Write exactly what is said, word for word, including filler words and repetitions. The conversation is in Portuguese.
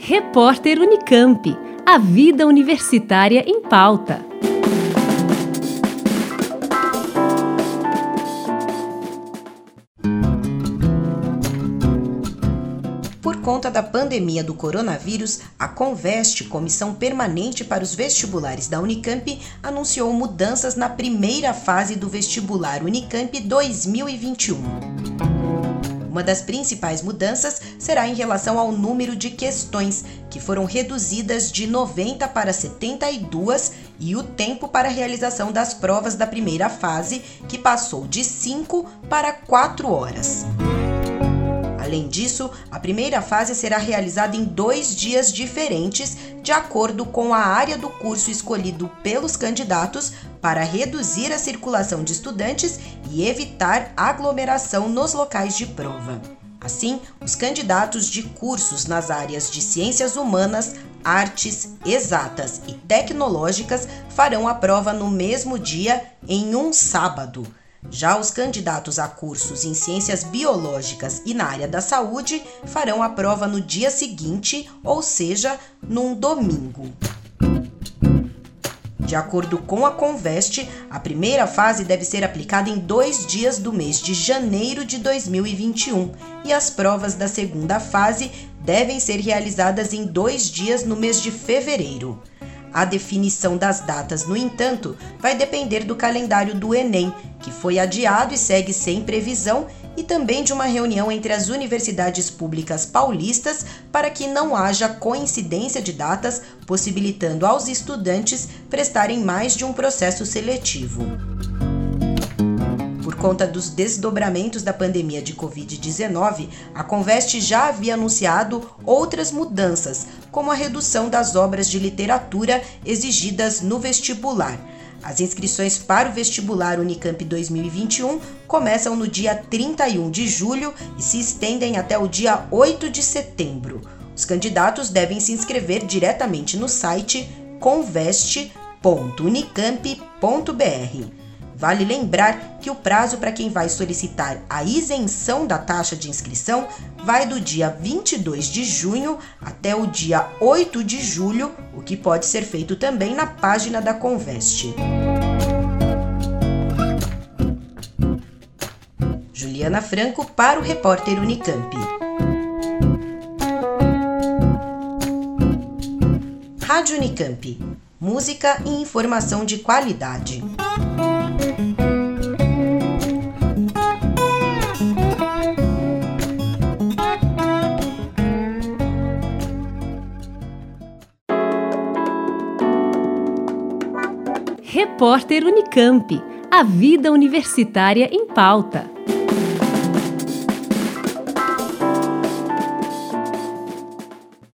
Repórter Unicamp. A vida universitária em pauta. Por conta da pandemia do coronavírus, a Conveste, Comissão Permanente para os Vestibulares da Unicamp, anunciou mudanças na primeira fase do vestibular Unicamp dois mil e vinte e um. Uma das principais mudanças será em relação ao número de questões, que foram reduzidas de noventa para setenta e duas, e o tempo para a realização das provas da primeira fase, que passou de cinco para quatro horas. Além disso, a primeira fase será realizada em dois dias diferentes, de acordo com a área do curso escolhido pelos candidatos, para reduzir a circulação de estudantes e evitar aglomeração nos locais de prova. Assim, os candidatos de cursos nas áreas de ciências humanas, artes, exatas e tecnológicas farão a prova no mesmo dia, em um sábado. Já os candidatos a cursos em ciências biológicas e na área da saúde farão a prova no dia seguinte, ou seja, num domingo. De acordo com a Conveste, a primeira fase deve ser aplicada em dois dias do mês de janeiro de dois mil e vinte e um e as provas da segunda fase devem ser realizadas em dois dias no mês de fevereiro. A definição das datas, no entanto, vai depender do calendário do Enem, que foi adiado e segue sem previsão, e também de uma reunião entre as universidades públicas paulistas para que não haja coincidência de datas, possibilitando aos estudantes prestarem mais de um processo seletivo. Por conta dos desdobramentos da pandemia de covid dezenove, a Conveste já havia anunciado outras mudanças, como a redução das obras de literatura exigidas no vestibular. As inscrições para o vestibular Unicamp dois mil e vinte e um começam no dia trinta e um de julho e se estendem até o dia oito de setembro. Os candidatos devem se inscrever diretamente no site conveste ponto unicamp ponto br. Vale lembrar que o prazo para quem vai solicitar a isenção da taxa de inscrição vai do dia vinte e dois de junho até o dia oito de julho, o que pode ser feito também na página da Conveste. Juliana Franco para o Repórter Unicamp. Rádio Unicamp. Música e informação de qualidade. Repórter Unicamp. A vida universitária em pauta.